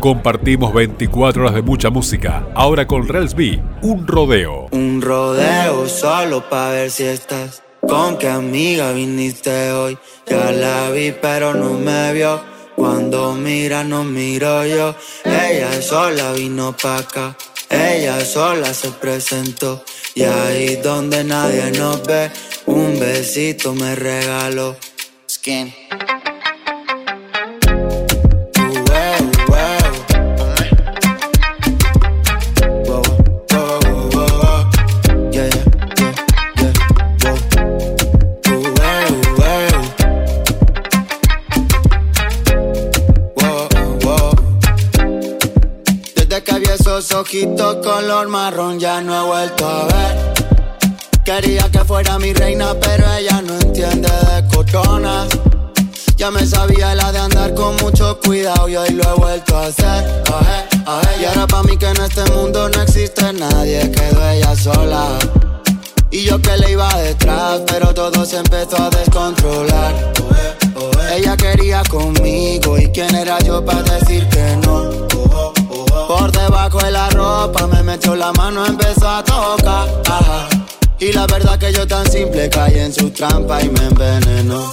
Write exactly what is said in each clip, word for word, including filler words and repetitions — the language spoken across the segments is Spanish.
Compartimos veinticuatro horas de mucha música. Ahora con Rels B, un rodeo. Un rodeo solo pa' ver si estás. ¿Con qué amiga viniste hoy? Ya la vi pero no me vio. Cuando mira no miro yo. Ella sola vino pa' acá. Ella sola se presentó. Y ahí donde nadie nos ve, un besito me regaló. Skin. Ojitos color marrón ya no he vuelto a ver. Quería que fuera mi reina pero ella no entiende de cochonas. Ya me sabía la de andar con mucho cuidado y hoy lo he vuelto a hacer. Ajé, ajé. Y ahora pa' mí que en este mundo no existe nadie, quedó ella sola. Y yo que le iba detrás pero todo se empezó a descontrolar. Ella quería conmigo y quién era yo pa' decir que no. Por debajo de la ropa me metió la mano, empezó a tocar, ajá. Y la verdad que yo tan simple caí en su trampa y me envenenó.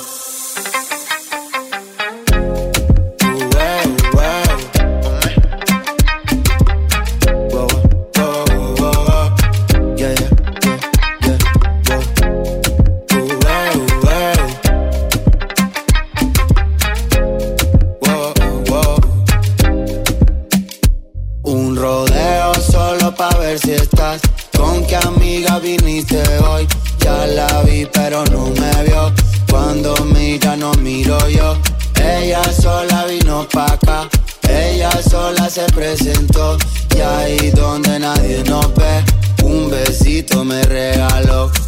Si estás, con qué amiga viniste hoy. Ya la vi pero no me vio. Cuando mira no miro yo. Ella sola vino pa' acá. Ella sola se presentó. Y ahí donde nadie nos ve, un besito me regaló.